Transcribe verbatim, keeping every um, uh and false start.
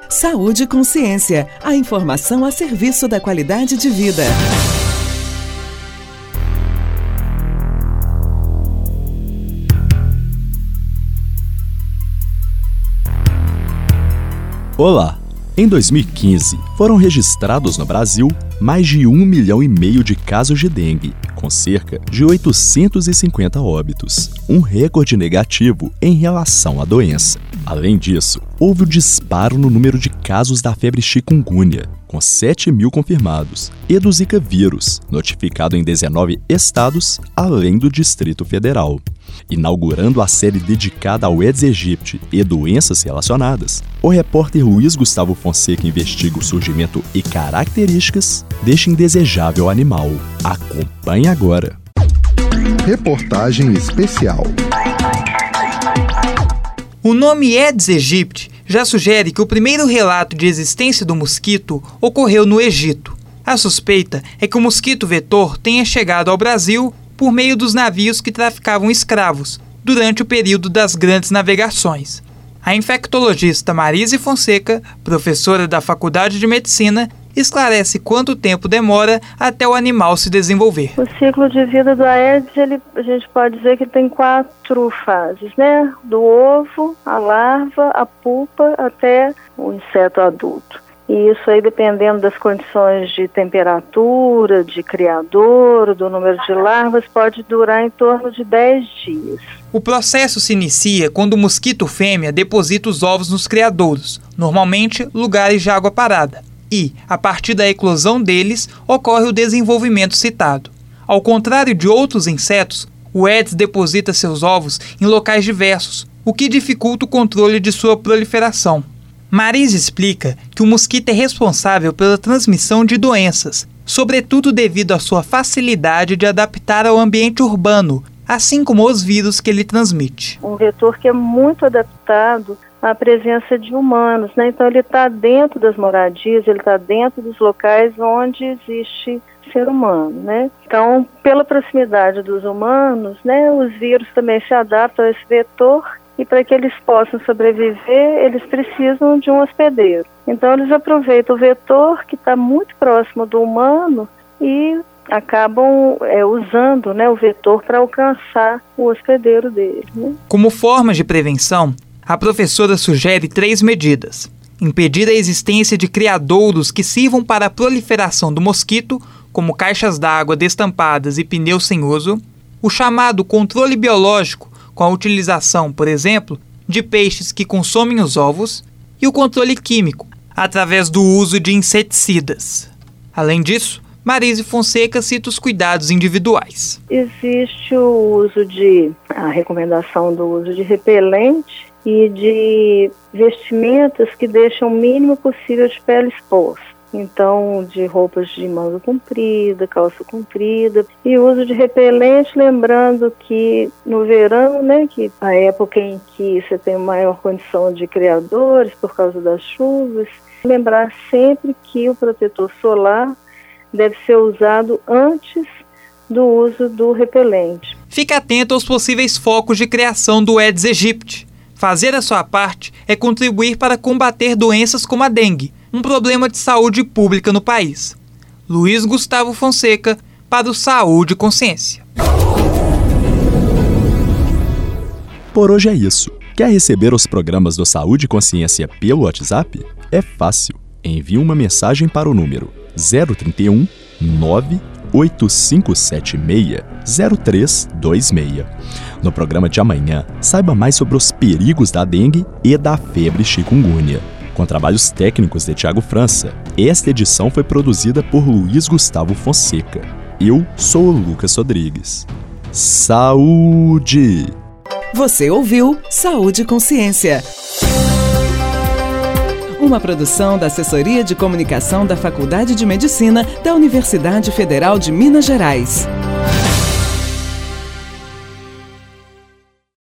Saúde e Consciência, a informação a serviço da qualidade de vida. Olá! Em dois mil e quinze, foram registrados no Brasil mais de um milhão e meio de casos de dengue, com cerca de oitocentos e cinquenta óbitos, um recorde negativo em relação à doença. Além disso, houve o disparo no número de casos da febre chikungunya, com sete mil confirmados, e do Zika vírus, notificado em dezenove estados, além do Distrito Federal. Inaugurando a série dedicada ao Aedes aegypti e doenças relacionadas, o repórter Luiz Gustavo Fonseca investiga o surgimento e características deste indesejável animal. Acompanhe agora. Reportagem especial. O nome Aedes aegypti já sugere que o primeiro relato de existência do mosquito ocorreu no Egito. A suspeita é que o mosquito vetor tenha chegado ao Brasil por meio dos navios que traficavam escravos, durante o período das grandes navegações. A infectologista Marise Fonseca, professora da Faculdade de Medicina, esclarece quanto tempo demora até o animal se desenvolver. O ciclo de vida do Aedes, ele, a gente pode dizer que tem quatro fases, né? Do ovo, a larva, a pupa, até o inseto adulto. E isso aí, dependendo das condições de temperatura, de criadouro, do número de larvas, pode durar em torno de dez dias. O processo se inicia quando o mosquito fêmea deposita os ovos nos criadouros, normalmente lugares de água parada. E, a partir da eclosão deles, ocorre o desenvolvimento citado. Ao contrário de outros insetos, o Aedes deposita seus ovos em locais diversos, o que dificulta o controle de sua proliferação. Marise explica que o mosquito é responsável pela transmissão de doenças, sobretudo devido à sua facilidade de adaptar ao ambiente urbano, assim como os vírus que ele transmite. Um vetor que é muito adaptado à presença de humanos, né? Então ele está dentro das moradias, ele está dentro dos locais onde existe ser humano, né? Então, pela proximidade dos humanos, né, os vírus também se adaptam a esse vetor. E para que eles possam sobreviver, eles precisam de um hospedeiro. Então, eles aproveitam o vetor que está muito próximo do humano e acabam é, usando, né, o vetor para alcançar o hospedeiro dele, né? Como formas de prevenção, a professora sugere três medidas. Impedir a existência de criadouros que sirvam para a proliferação do mosquito, como caixas d'água destampadas e pneus sem uso. O chamado controle biológico, com a utilização, por exemplo, de peixes que consomem os ovos, e o controle químico, através do uso de inseticidas. Além disso, Marise Fonseca cita os cuidados individuais. Existe o uso de, a recomendação do uso de repelente e de vestimentas que deixam o mínimo possível de pele exposta. Então, de roupas de manga comprida, calça comprida, e uso de repelente, lembrando que no verão, né, que a época em que você tem maior condição de criadores por causa das chuvas, lembrar sempre que o protetor solar deve ser usado antes do uso do repelente. Fique atento aos possíveis focos de criação do Aedes aegypti. Fazer a sua parte é contribuir para combater doenças como a dengue, um problema de saúde pública no país. Luiz Gustavo Fonseca, para o Saúde e Consciência. Por hoje é isso. Quer receber os programas do Saúde e Consciência pelo WhatsApp? É fácil. Envie uma mensagem para o número zero trinta e um, nove oito cinco sete seis, zero três dois seis. No programa de amanhã, saiba mais sobre os perigos da dengue e da febre chikungunya. Com trabalhos técnicos de Tiago França, esta edição foi produzida por Luiz Gustavo Fonseca. Eu sou o Lucas Rodrigues. Saúde! Você ouviu Saúde e Consciência. Uma produção da Assessoria de Comunicação da Faculdade de Medicina da Universidade Federal de Minas Gerais.